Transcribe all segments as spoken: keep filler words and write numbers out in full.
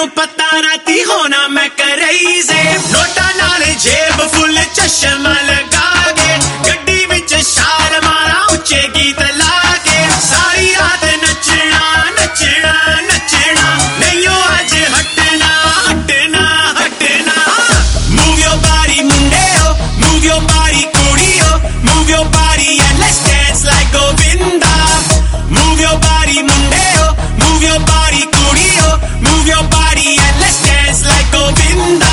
तेनू पता राती होना मैं क्रेज़ी नोटा नाल जेब फुल चश्मा लगा के गड्डी विच छाल मारा उच्चे गीत ला के सारी रात नचना नचना नचना नहीं अज हटना हटना हटना मूव योर बॉडी मुंडेओ मूव योर बॉडी कुड़ियो move your body and let's dance like Govinda move your body मुंडेओ move your body कुड़ियो move your body and let's dance like Govinda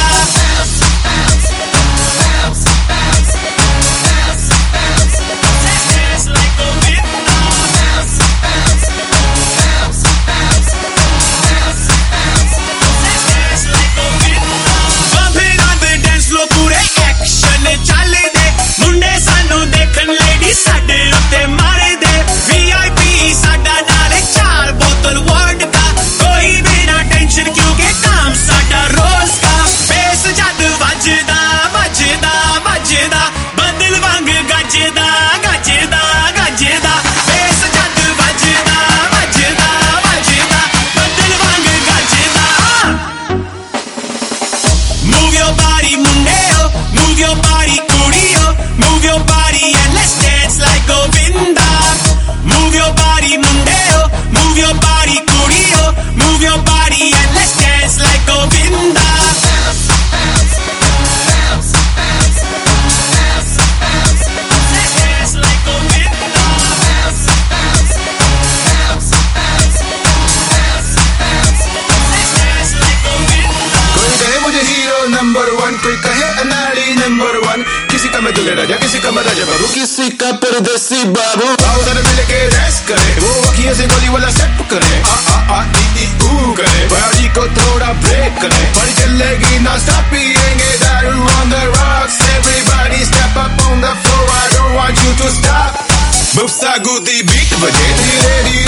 किसी का मैं दुल्हे राजा किसी का मैं राजा बाबू किसी का परदेसी बाबू आओ जरा मिल के रेस्ट करे वो अखियों से गोली वाला सेट करे आ आ आ ई ई ऊ करे बॉडी को थोड़ा ब्रेक करे पर चलेगी ना स्टॉप पिएंगे दारू on the rocks everybody step up on the floor I don't want you to stop Bupsa gudi beat बजे धीरे धीरे